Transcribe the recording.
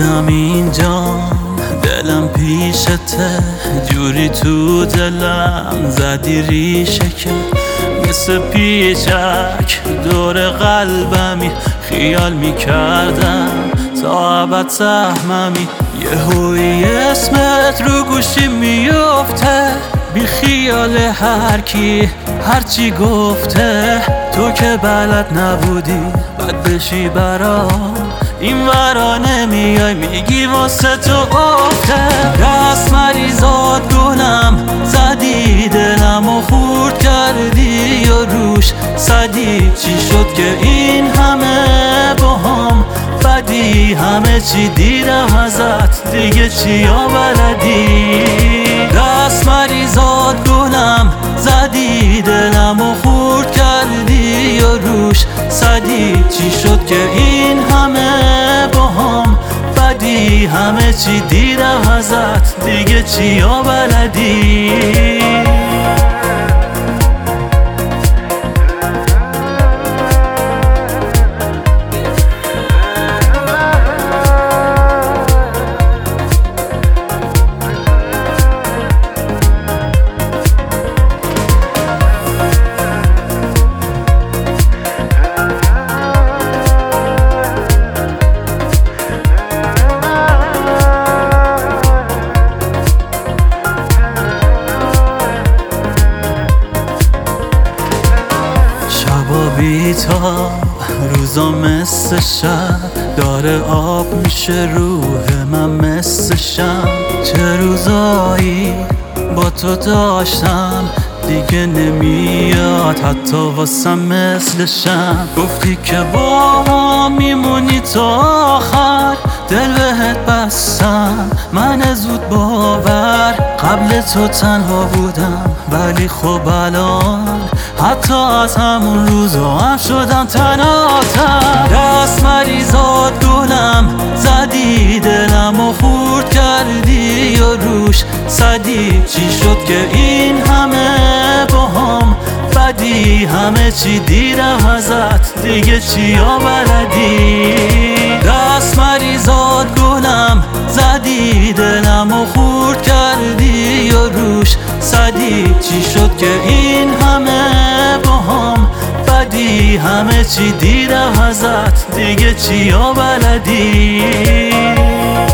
بودم اینجا، دلم پیشته، جوری تو دلم زدی ریشه که مثل پیچک دور قلبمی خیال میکردم تا ابد سهممی. یهویی اسمت رو گوشی میفته، بی خیال هر کی هرچی گفته. تو که بلد نبودی بد بشی برام، این ورا نمیای میگی واسه تو افته. دست مریضات گلم زدی دلم و خورد کردی و روش صدی. چی شد که این همه با هم بدی؟ همه چی دیدم ازت دیگه چیا بلدی؟ دست مریضات گلم زدی دلم و خورد کردی و روش صدی. چی شد که این همه با هم بدی؟ همه چی دیدم ازت دیگه چیا بلدی؟ بی‌تاب روزا مثل شب داره آب میشه روح من مثل شم. چه روزایی با تو داشتم دیگه نمیاد حتی واسم مثل شم. گفتی که با هم میمونی تا آخر، دل بهت بستم من زود باور. قبل تو تنها بودم ولی خب الان حتی از همون روزا هم شدم تنهاتر. دست مریضات گلم زدی دلم و خورد کردی و روش صدی. چی شد که این همه با هم بدی؟ همه چی دیدم ازت دیگه چیا بلدی؟ دست مریضات گلم زدی دلم و خورد کردی و روش صدی. چی شد که این همه با هم بدی؟ همه چی دیدم ازت دیگه چیا بلدی؟